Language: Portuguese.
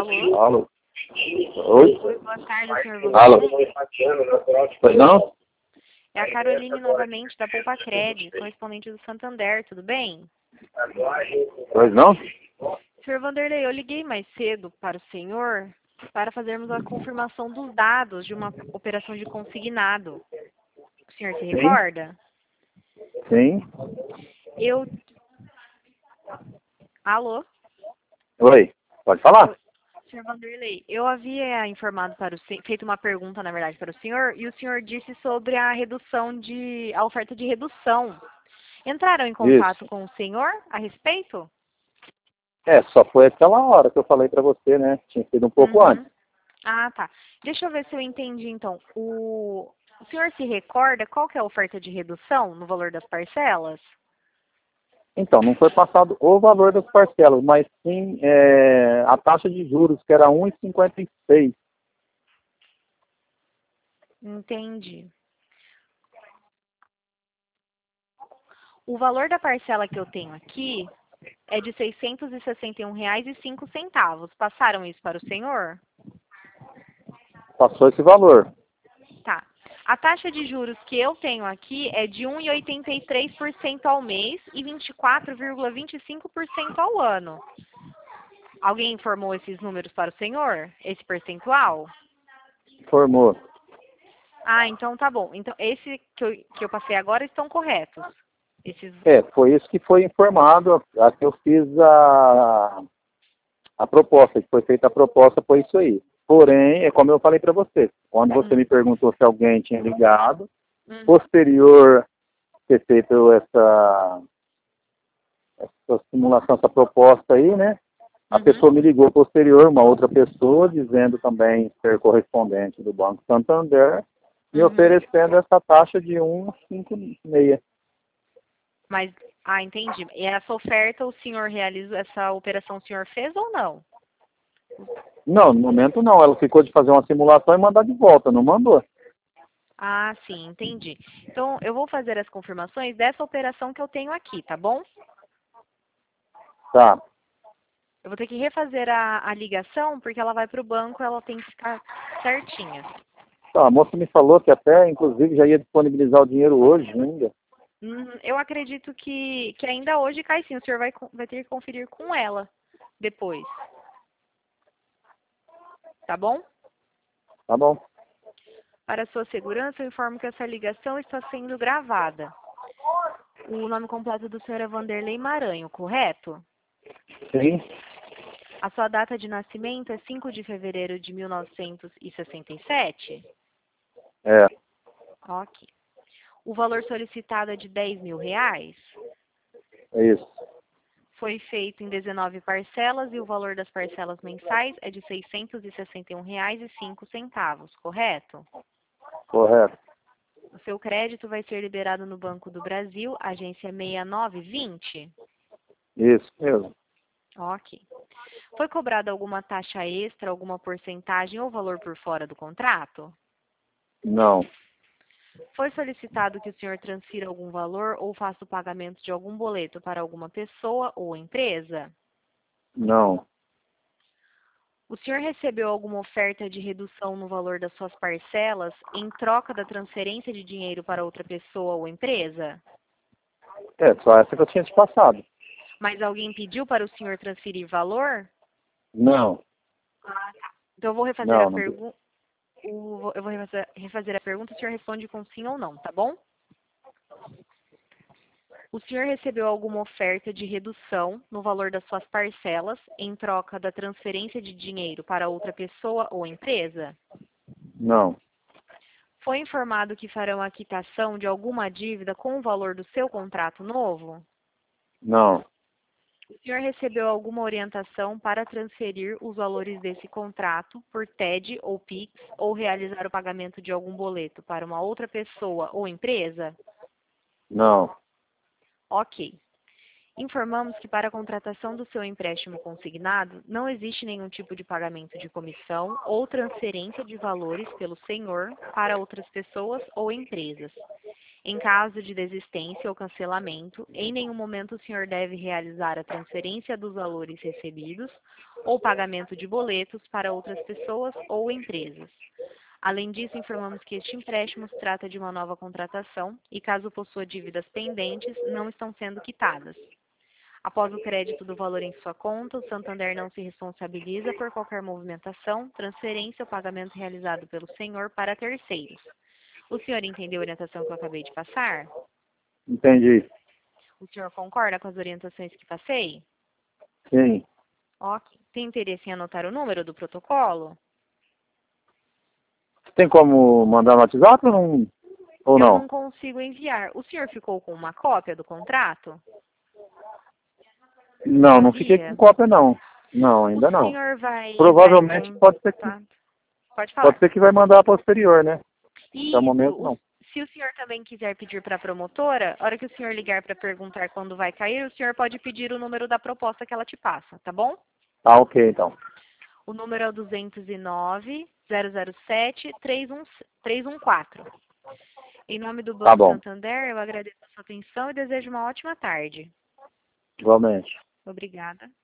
Alô? Alô? Oi? Oi, boa tarde, senhor Alô? Vanderlei. Pois não? É a Caroline novamente, da Poupa Cred, correspondente do Santander, tudo bem? Pois não? Senhor Vanderlei, eu liguei mais cedo para o senhor para fazermos a confirmação dos dados de uma operação de consignado. O senhor se Sim. recorda? Sim. Eu... Alô? Oi? Pode falar? Senhor Vanderlei, eu havia informado para o senhor, feito uma pergunta, na verdade, para o senhor, e o senhor disse sobre a redução a oferta de redução. Entraram em contato Isso. com o senhor a respeito? Só foi aquela hora que eu falei pra você, né? Tinha sido um pouco Uhum. antes. Ah, tá. Deixa eu ver se eu entendi, então. O senhor se recorda qual que é a oferta de redução no valor das parcelas? Então, não foi passado o valor das parcelas, mas sim a taxa de juros, que era 1,56. Entendi. O valor da parcela que eu tenho aqui é de R$ 661,05. Passaram isso para o senhor? Passou esse valor. Tá. A taxa de juros que eu tenho aqui é de 1,83% ao mês e 24,25% ao ano. Alguém informou esses números para o senhor? Esse percentual? Formou. Ah, então tá bom. Então, esse que eu passei agora estão corretos. Esses... Foi isso que foi informado. A que eu fiz a proposta, que foi feita a proposta, foi isso aí. Porém, é como eu falei para você, quando você me perguntou se alguém tinha ligado, posterior ter feito essa simulação, essa proposta aí, né? A Uhum. pessoa me ligou posterior, uma outra pessoa, dizendo também ser correspondente do Banco Santander, me Uhum. oferecendo essa taxa de 1,56. Mas, entendi. E essa oferta o senhor realizou, essa operação o senhor fez ou não? Não, no momento não. Ela ficou de fazer uma simulação e mandar de volta, não mandou. Ah, sim, entendi. Então, eu vou fazer as confirmações dessa operação que eu tenho aqui, tá bom? Tá. Eu vou ter que refazer a ligação, porque ela vai para o banco, ela tem que ficar certinha. Tá, a moça me falou que até, inclusive, já ia disponibilizar o dinheiro hoje ainda. Eu acredito que ainda hoje cai sim. O senhor vai ter que conferir com ela depois. Tá bom? Tá bom? Para sua segurança, eu informo que essa ligação está sendo gravada. O nome completo do senhor é Vanderlei Maranhão, correto? Sim. A sua data de nascimento é 5 de fevereiro de 1967? É. Ok. O valor solicitado é de R$ 10.000? É isso. Foi feito em 19 parcelas e o valor das parcelas mensais é de R$ 661,05, correto? Correto. O seu crédito vai ser liberado no Banco do Brasil, agência 6920? Isso mesmo. Ok. Foi cobrada alguma taxa extra, alguma porcentagem ou valor por fora do contrato? Não. Foi solicitado que o senhor transfira algum valor ou faça o pagamento de algum boleto para alguma pessoa ou empresa? Não. O senhor recebeu alguma oferta de redução no valor das suas parcelas em troca da transferência de dinheiro para outra pessoa ou empresa? Só essa que eu tinha te passado. Mas alguém pediu para o senhor transferir valor? Não. Então eu vou refazer a Não, não. pergunta. Eu vou refazer a pergunta, o senhor responde com sim ou não, tá bom? O senhor recebeu alguma oferta de redução no valor das suas parcelas em troca da transferência de dinheiro para outra pessoa ou empresa? Não. Foi informado que farão a quitação de alguma dívida com o valor do seu contrato novo? Não. O senhor recebeu alguma orientação para transferir os valores desse contrato por TED ou PIX ou realizar o pagamento de algum boleto para uma outra pessoa ou empresa? Não. Ok. Informamos que para a contratação do seu empréstimo consignado, não existe nenhum tipo de pagamento de comissão ou transferência de valores pelo senhor para outras pessoas ou empresas. Em caso de desistência ou cancelamento, em nenhum momento o senhor deve realizar a transferência dos valores recebidos ou pagamento de boletos para outras pessoas ou empresas. Além disso, informamos que este empréstimo se trata de uma nova contratação e, caso possua dívidas pendentes, não estão sendo quitadas. Após o crédito do valor em sua conta, o Santander não se responsabiliza por qualquer movimentação, transferência ou pagamento realizado pelo senhor para terceiros. O senhor entendeu a orientação que eu acabei de passar? Entendi. O senhor concorda com as orientações que passei? Sim. Ok. Tem interesse em anotar o número do protocolo? Tem como mandar no WhatsApp ou Eu não? não consigo enviar. O senhor ficou com uma cópia do contrato? Não, não fiquei com cópia não. Não, ainda O não. senhor vai Provavelmente entrar em pode contato. Pode falar. ser que vai mandar posterior, né? Até o Isso. momento não. Se o senhor também quiser pedir para a promotora, a hora que o senhor ligar para perguntar quando vai cair, o senhor pode pedir o número da proposta que ela te passa, tá bom? Tá, ok, então. O número é o 209-007-314. Em nome do Tá Banco bom. Santander, eu agradeço a sua atenção e desejo uma ótima tarde. Igualmente. Obrigada.